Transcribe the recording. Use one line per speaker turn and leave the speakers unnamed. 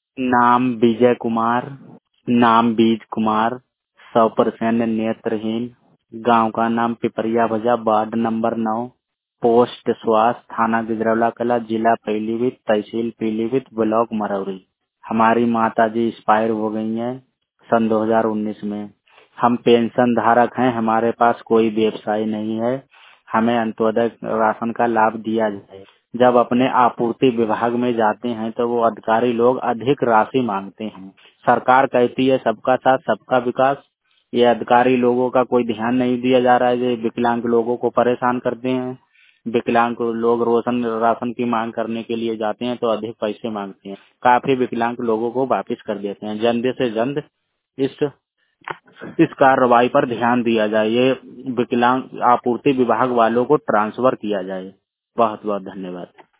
नाम विजय कुमार। नाम बीज कुमार। 100% नेत्रहीन। गांव का नाम पिपरिया भजा, वार्ड नंबर 9, पोस्ट स्वास्थ्य, थाना गिजरौला कला, जिला पीलीभीत, तहसील पीलीभीत, ब्लॉक मरौरी। हमारी माता जी एक्सपायर हो गई हैं सन 2019 में। हम पेंशन धारक हैं, हमारे पास कोई व्यवसाय नहीं है। हमें अंत्योदय राशन का लाभ दिया जाए। जब अपने आपूर्ति विभाग में जाते हैं तो वो अधिकारी लोग अधिक राशि मांगते हैं। सरकार कहती है सबका साथ सबका विकास, ये अधिकारी लोगों का कोई ध्यान नहीं दिया जा रहा है। ये विकलांग लोगों को परेशान करते हैं। विकलांग लोग रोशन राशन की मांग करने के लिए जाते हैं तो अधिक पैसे मांगते हैं। काफी विकलांग लोगों को वापिस कर देते हैं। जल्द से जल्द इस कार्रवाई पर ध्यान दिया जाए। ये विकलांग आपूर्ति विभाग वालों को ट्रांसफर किया जाए। बहुत बहुत धन्यवाद।